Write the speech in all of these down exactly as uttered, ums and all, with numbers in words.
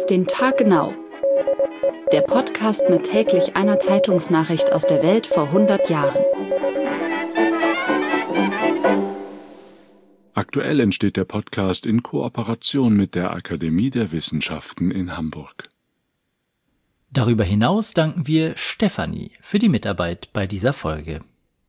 Auf den Tag genau. Der Podcast mit täglich einer Zeitungsnachricht aus der Welt vor hundert Jahren. Aktuell entsteht der Podcast in Kooperation mit der Akademie der Wissenschaften in Hamburg. Darüber hinaus danken wir Stefanie für die Mitarbeit bei dieser Folge.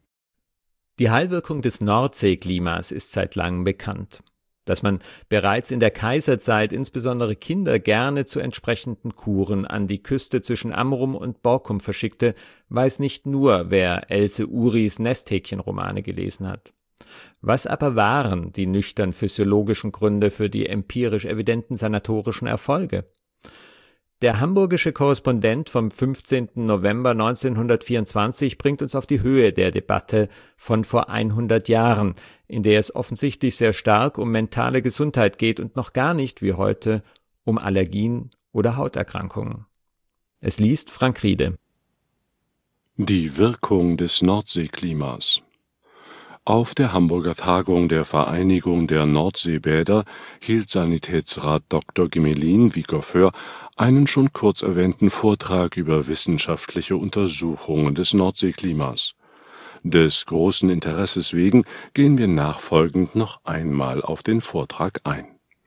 Die Heilwirkung des Nordseeklimas ist seit langem bekannt. Dass man bereits in der Kaiserzeit insbesondere Kinder gerne zu entsprechenden Kuren an die Küste zwischen Amrum und Borkum verschickte, weiß nicht nur, wer Else Uris Nesthäkchen-Romane gelesen hat. Was aber waren die nüchtern physiologischen Gründe für die empirisch evidenten sanatorischen Erfolge? Der hamburgische Korrespondent vom fünfzehnten November neunzehnhundertvierundzwanzig bringt uns auf die Höhe der Debatte von vor hundert Jahren, in der es offensichtlich sehr stark um mentale Gesundheit geht und noch gar nicht, wie heute, um Allergien oder Hauterkrankungen. Es liest Frank Riede. Die Wirkung des Nordseeklimas. Auf der Hamburger Tagung der Vereinigung der Nordseebäder hielt Sanitätsrat Doktor Gemelin wie Goffeur einen schon kurz erwähnten Vortrag über wissenschaftliche Untersuchungen des Nordseeklimas. Des großen Interesses wegen gehen wir nachfolgend noch einmal auf den Vortrag ein.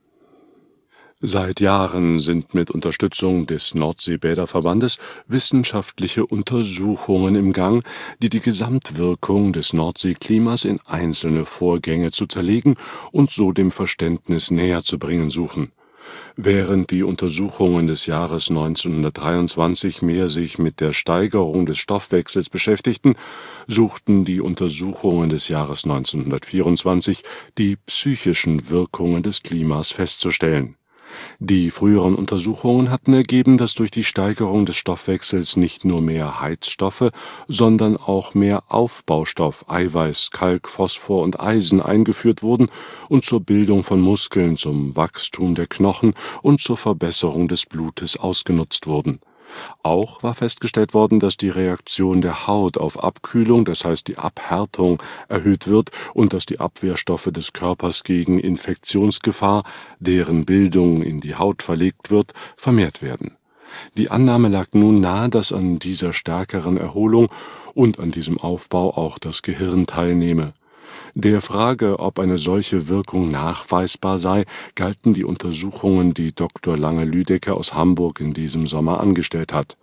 Seit Jahren sind mit Unterstützung des Nordseebäderverbandes wissenschaftliche Untersuchungen im Gang, die die Gesamtwirkung des Nordseeklimas in einzelne Vorgänge zu zerlegen und so dem Verständnis näher zu bringen suchen. Während die Untersuchungen des Jahres neunzehnhundertdreiundzwanzig mehr sich mit der Steigerung des Stoffwechsels beschäftigten, suchten die Untersuchungen des Jahres neunzehnhundertvierundzwanzig die psychischen Wirkungen des Klimas festzustellen. Die früheren Untersuchungen hatten ergeben, dass durch die Steigerung des Stoffwechsels nicht nur mehr Heizstoffe, sondern auch mehr Aufbaustoff, Eiweiß, Kalk, Phosphor und Eisen eingeführt wurden und zur Bildung von Muskeln, zum Wachstum der Knochen und zur Verbesserung des Blutes ausgenutzt wurden. Auch war festgestellt worden, dass die Reaktion der Haut auf Abkühlung, das heißt die Abhärtung, erhöht wird und dass die Abwehrstoffe des Körpers gegen Infektionsgefahr, deren Bildung in die Haut verlegt wird, vermehrt werden. Die Annahme lag nun nahe, dass an dieser stärkeren Erholung und an diesem Aufbau auch das Gehirn teilnehme. Der Frage, ob eine solche Wirkung nachweisbar sei, galten die Untersuchungen, die Doktor Lange-Lüdecke aus Hamburg in diesem Sommer angestellt hat.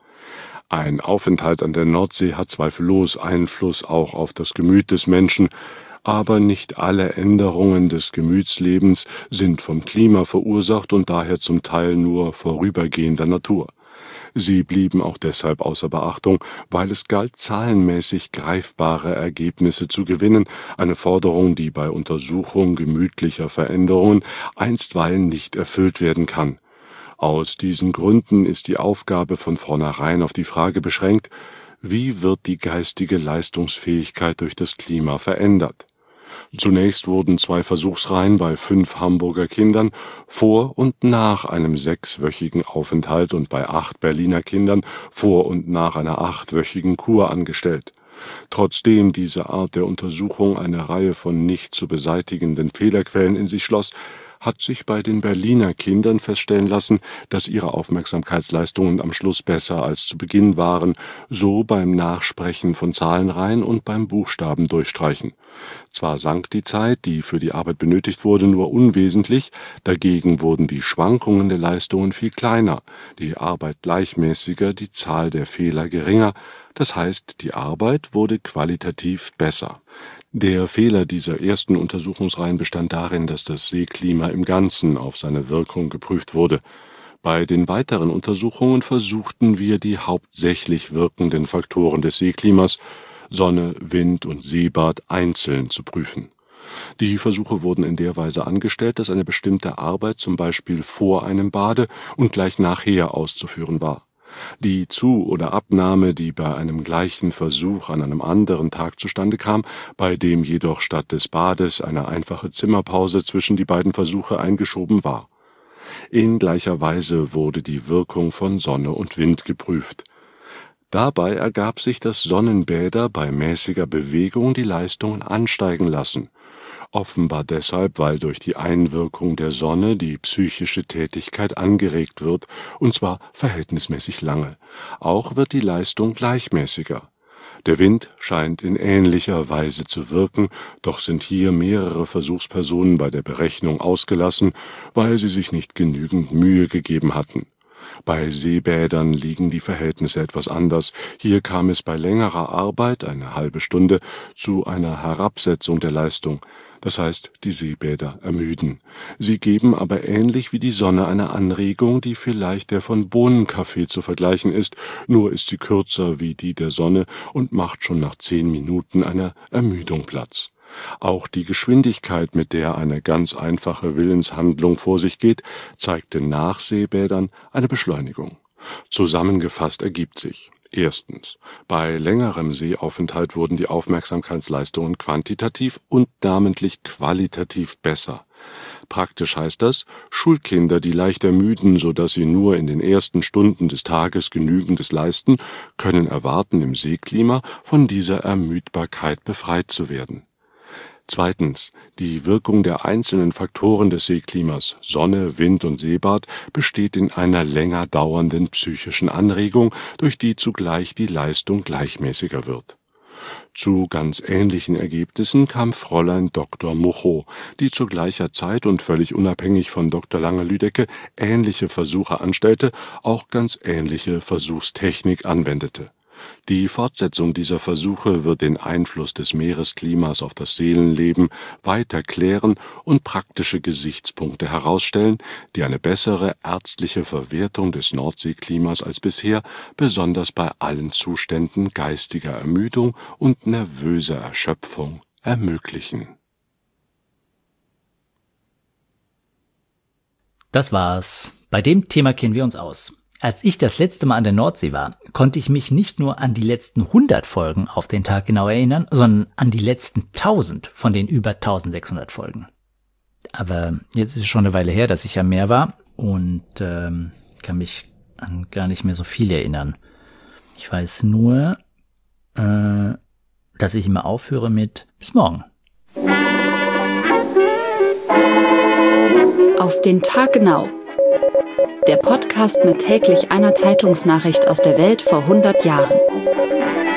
Ein Aufenthalt an der Nordsee hat zweifellos Einfluss auch auf das Gemüt des Menschen, aber nicht alle Änderungen des Gemütslebens sind vom Klima verursacht und daher zum Teil nur vorübergehender Natur. Sie blieben auch deshalb außer Beachtung, weil es galt, zahlenmäßig greifbare Ergebnisse zu gewinnen, eine Forderung, die bei Untersuchung gemütlicher Veränderungen einstweilen nicht erfüllt werden kann. Aus diesen Gründen ist die Aufgabe von vornherein auf die Frage beschränkt, wie wird die geistige Leistungsfähigkeit durch das Klima verändert? Zunächst wurden zwei Versuchsreihen bei fünf Hamburger Kindern vor und nach einem sechswöchigen Aufenthalt und bei acht Berliner Kindern vor und nach einer achtwöchigen Kur angestellt. Trotzdem diese Art der Untersuchung eine Reihe von nicht zu beseitigenden Fehlerquellen in sich schloss, hat sich bei den Berliner Kindern feststellen lassen, dass ihre Aufmerksamkeitsleistungen am Schluss besser als zu Beginn waren, so beim Nachsprechen von Zahlenreihen und beim Buchstaben durchstreichen. Zwar sank die Zeit, die für die Arbeit benötigt wurde, nur unwesentlich, dagegen wurden die Schwankungen der Leistungen viel kleiner, die Arbeit gleichmäßiger, die Zahl der Fehler geringer, das heißt, die Arbeit wurde qualitativ besser. Der Fehler dieser ersten Untersuchungsreihen bestand darin, dass das Seeklima im Ganzen auf seine Wirkung geprüft wurde. Bei den weiteren Untersuchungen versuchten wir, die hauptsächlich wirkenden Faktoren des Seeklimas, Sonne, Wind und Seebad, einzeln zu prüfen. Die Versuche wurden in der Weise angestellt, dass eine bestimmte Arbeit zum Beispiel vor einem Bade und gleich nachher auszuführen war. Die Zu- oder Abnahme, die bei einem gleichen Versuch an einem anderen Tag zustande kam, bei dem jedoch statt des Bades eine einfache Zimmerpause zwischen die beiden Versuche eingeschoben war. In gleicher Weise wurde die Wirkung von Sonne und Wind geprüft. Dabei ergab sich, dass Sonnenbäder bei mäßiger Bewegung die Leistungen ansteigen lassen. Offenbar deshalb, weil durch die Einwirkung der Sonne die psychische Tätigkeit angeregt wird, und zwar verhältnismäßig lange. Auch wird die Leistung gleichmäßiger. Der Wind scheint in ähnlicher Weise zu wirken, doch sind hier mehrere Versuchspersonen bei der Berechnung ausgelassen, weil sie sich nicht genügend Mühe gegeben hatten. Bei Seebädern liegen die Verhältnisse etwas anders. Hier kam es bei längerer Arbeit, eine halbe Stunde, zu einer Herabsetzung der Leistung. Das heißt, die Seebäder ermüden. Sie geben aber ähnlich wie die Sonne eine Anregung, die vielleicht der von Bohnenkaffee zu vergleichen ist, nur ist sie kürzer wie die der Sonne und macht schon nach zehn Minuten einer Ermüdung Platz. Auch die Geschwindigkeit, mit der eine ganz einfache Willenshandlung vor sich geht, zeigte nach Seebädern eine Beschleunigung. Zusammengefasst ergibt sich: Erstens. Bei längerem Seeaufenthalt wurden die Aufmerksamkeitsleistungen quantitativ und namentlich qualitativ besser. Praktisch heißt das, Schulkinder, die leicht ermüden, sodass sie nur in den ersten Stunden des Tages Genügendes leisten, können erwarten, im Seeklima von dieser Ermüdbarkeit befreit zu werden. Zweitens. Die Wirkung der einzelnen Faktoren des Seeklimas, Sonne, Wind und Seebad, besteht in einer länger dauernden psychischen Anregung, durch die zugleich die Leistung gleichmäßiger wird. Zu ganz ähnlichen Ergebnissen kam Fräulein Doktor Muchow, die zu gleicher Zeit und völlig unabhängig von Doktor Lange-Lüdecke ähnliche Versuche anstellte, auch ganz ähnliche Versuchstechnik anwendete. Die Fortsetzung dieser Versuche wird den Einfluss des Meeresklimas auf das Seelenleben weiter klären und praktische Gesichtspunkte herausstellen, die eine bessere ärztliche Verwertung des Nordseeklimas als bisher, besonders bei allen Zuständen geistiger Ermüdung und nervöser Erschöpfung, ermöglichen. Das war's. Bei dem Thema kennen wir uns aus. Als ich das letzte Mal an der Nordsee war, konnte ich mich nicht nur an die letzten hundert Folgen auf den Tag genau erinnern, sondern an die letzten tausend von den über eintausendsechshundert Folgen. Aber jetzt ist es schon eine Weile her, dass ich am Meer war und ähm, kann mich an gar nicht mehr so viel erinnern. Ich weiß nur, äh, dass ich immer aufhöre mit bis morgen. Auf den Tag genau. Der Podcast mit täglich einer Zeitungsnachricht aus der Welt vor hundert Jahren.